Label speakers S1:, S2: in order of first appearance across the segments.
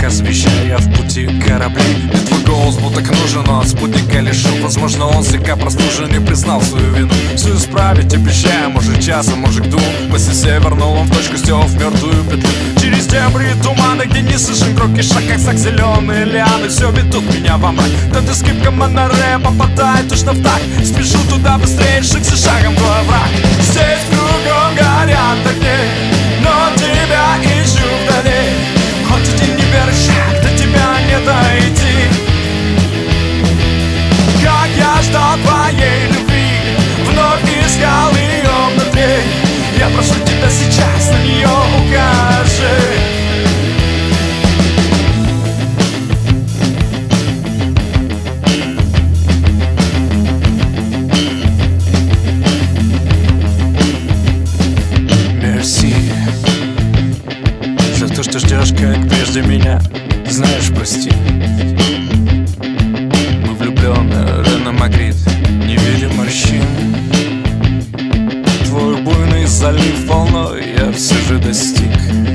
S1: освещая в пути корабли. И твой голос был так нужен, но от спутника лишил. Возможно, он слегка простужен и признал свою вину. Все исправить обещая, может час, а может к двум. После севернул он в точку, сделав мертвую петлю. Через дебри и туманы, где не слышен громкий шаг, как сак зеленые лианы все ведут меня во мрак. Когда скрипка монорея попадает точно в так, спешу туда быстрее, шаг за шагом твой враг. Здесь кругом горят огни, но тебя ищу вдали. Хоть один неверный шаг, до тебя не дойти. Как я ждал твоей любви, вновь искал ее внутри. Я прошу тебя сейчас, на нее укажи. Мерси за то, что ждешь, как прежде меня. Знаешь, прости, мы влюблены, Рено Магрит, не видим морщин. Твой буйный залив волной я все же достиг.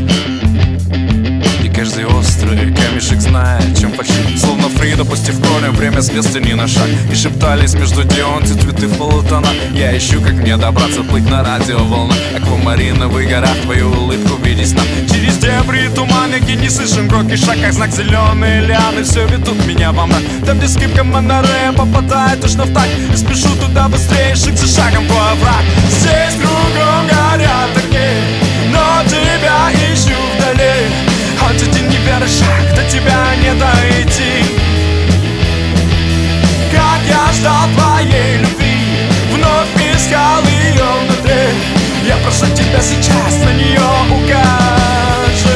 S1: И каждый острый камешек знает, чем почти. Словно Фрида, пустив корень, время с места не на шаг. И шептались между дионти цветы в полутона. Я ищу, как мне добраться, плыть на радиоволнах. Аквамариновый горах, твою улыбку видеть нам. Через дебри и туманы, где не слышен громкий шаг, как знак зеленые лианы все ведут меня во мрак. Там, где скрипка монорея попадает точно в так, и спешу туда быстрее, шаг за шагом твой враг. Здесь кругом горят огни, но тебя ищу вдали. Хоть один неверный шаг, до тебя не дойти. Как я ждал твоей любви, вновь искал ее внутри. Я прошу тебя сейчас, на нее укажи.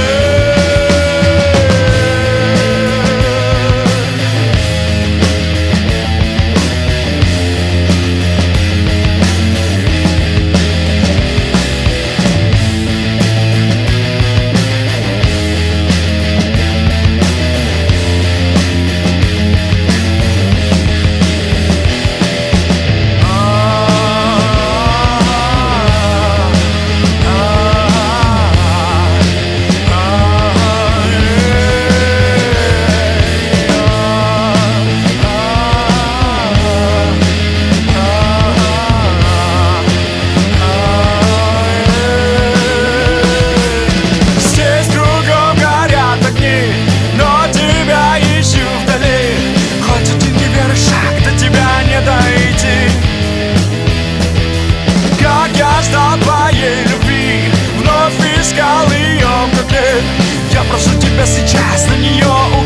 S1: Я прошу тебя сейчас, на нее